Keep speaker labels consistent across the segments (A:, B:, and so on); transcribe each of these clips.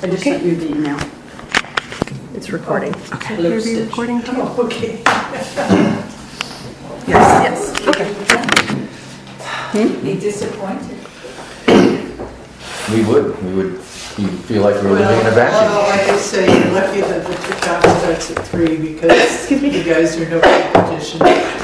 A: I just sent you the email.
B: It's recording.
A: Okay.
B: Are you recording too?
A: Oh, okay.
B: Yes. Okay.
C: Be disappointed.
D: We would. You feel like we're living in a vacuum.
E: Well, like I say, you're lucky that the count starts at 3 because you guys are no competition.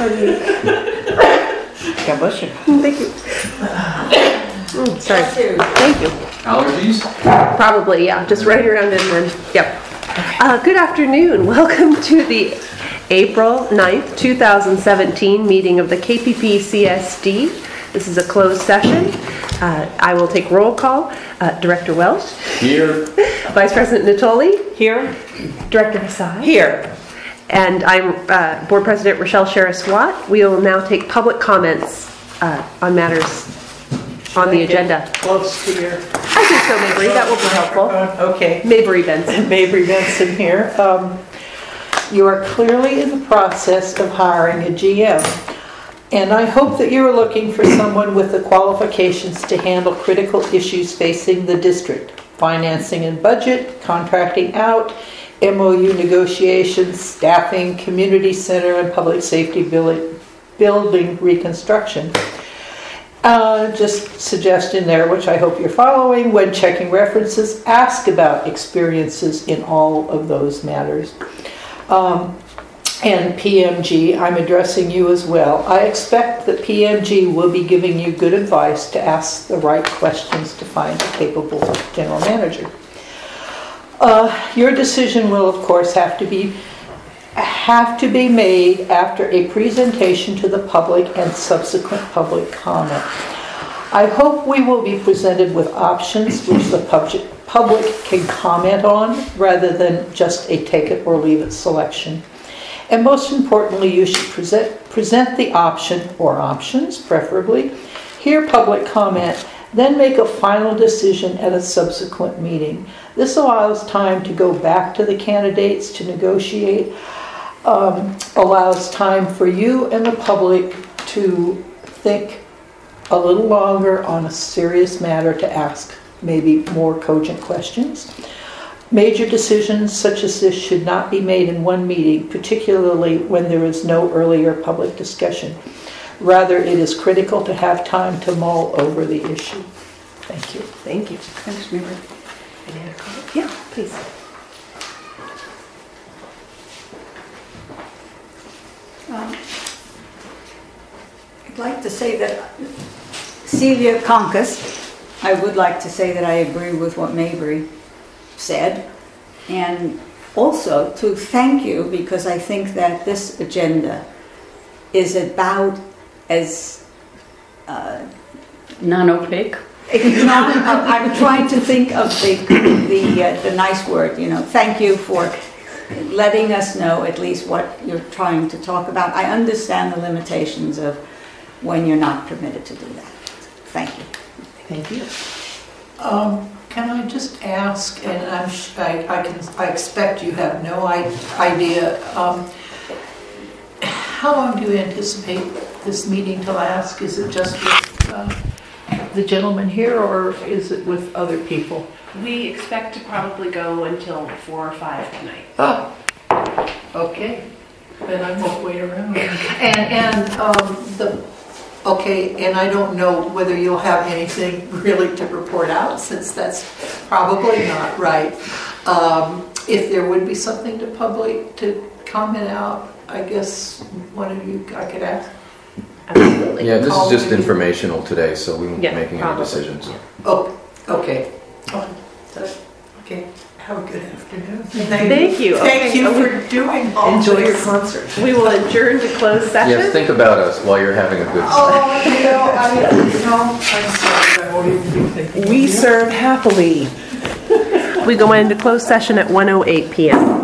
A: God bless you.
B: Thank you. Sorry. Thank you.
D: Allergies?
B: Probably, yeah. Just right around and then, yep. Good afternoon. Welcome to the April 9th, 2017 meeting of the KPP CSD. This is a closed session. I will take roll call. Director Welsh.
D: Here.
B: Vice President Natoli.
A: Here.
B: Director Hasai.
A: Here.
B: And I'm Board President Rochelle Sherris-Watt. We will now take public comments on matters on the agenda.
E: Close to your...
B: I think so, Mabry. That will be helpful.
E: Okay.
B: Mabry Benson.
E: Mabry Benson here. You are clearly in the process of hiring a GM. And I hope that you are looking for someone with the qualifications to handle critical issues facing the district. Financing and budget, contracting out, MOU negotiations, staffing, community center, and public safety building reconstruction. Just suggestion there, which I hope you're following. When checking references, ask about experiences in all of those matters. And PMG, I'm addressing you as well. I expect that PMG will be giving you good advice to ask the right questions to find a capable general manager. Your decision will, of course, have to be made after a presentation to the public and subsequent public comment. I hope we will be presented with options which the public can comment on rather than just a take it or leave it selection. And most importantly, you should present the option or options, preferably, hear public comment, then make a final decision at a subsequent meeting. This allows time to go back to the candidates to negotiate, allows time for you and the public to think a little longer on a serious matter to ask maybe more cogent questions. Major decisions such as this should not be made in one meeting, particularly when there is no earlier public discussion. Rather, it is critical to have time to mull over the issue. Thank you.
B: Thank you.
A: Thanks, Mabry.
B: Any other comments? Yeah, please.
C: I'd like to say that Celia Conkus, I would like to say that I agree with what Mabry said, and also to thank you because I think that this agenda is about as
A: Non-opaque.
C: I'm trying to think of the nice word, thank you for letting us know at least what you're trying to talk about. I understand the limitations of when you're not permitted to do that. Thank you.
B: Thank you.
E: Can I just ask, and I expect you have no idea, how long do you anticipate this meeting to last? Is it just with the gentleman here, or is it with other people?
B: We expect to probably go until 4 or 5 tonight.
E: Oh, okay. Then I won't wait around. Okay, and I don't know whether you'll have anything really to report out, since that's probably not right. If there would be something to comment out, I guess one of you I could ask.
B: Absolutely.
D: Yeah, this is just informational today, so we won't be making
B: probably.
D: any decisions.
E: Oh, okay. Okay. Have a good afternoon.
B: Thank you.
E: Thank you for doing all
B: Enjoy
E: this.
B: your concert. We will adjourn to closed session.
D: Yes, think about us while you're having a good time.
E: I'm sorry, I won't even be thinking.
B: We serve happily. We go into closed session at 1:08 p.m.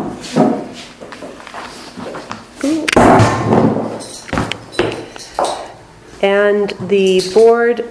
B: And the board,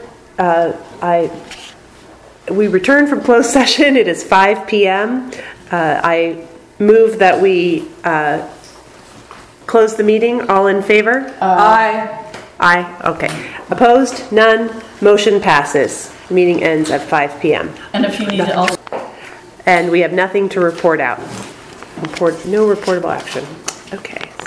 B: we return from closed session. It is 5 p.m. I move that we close the meeting. All in favor?
A: Aye.
B: Aye. Okay. Opposed? None. Motion passes. The meeting ends at 5 p.m.
A: And if you need to also...
B: And we have nothing to report out. No reportable action. Okay.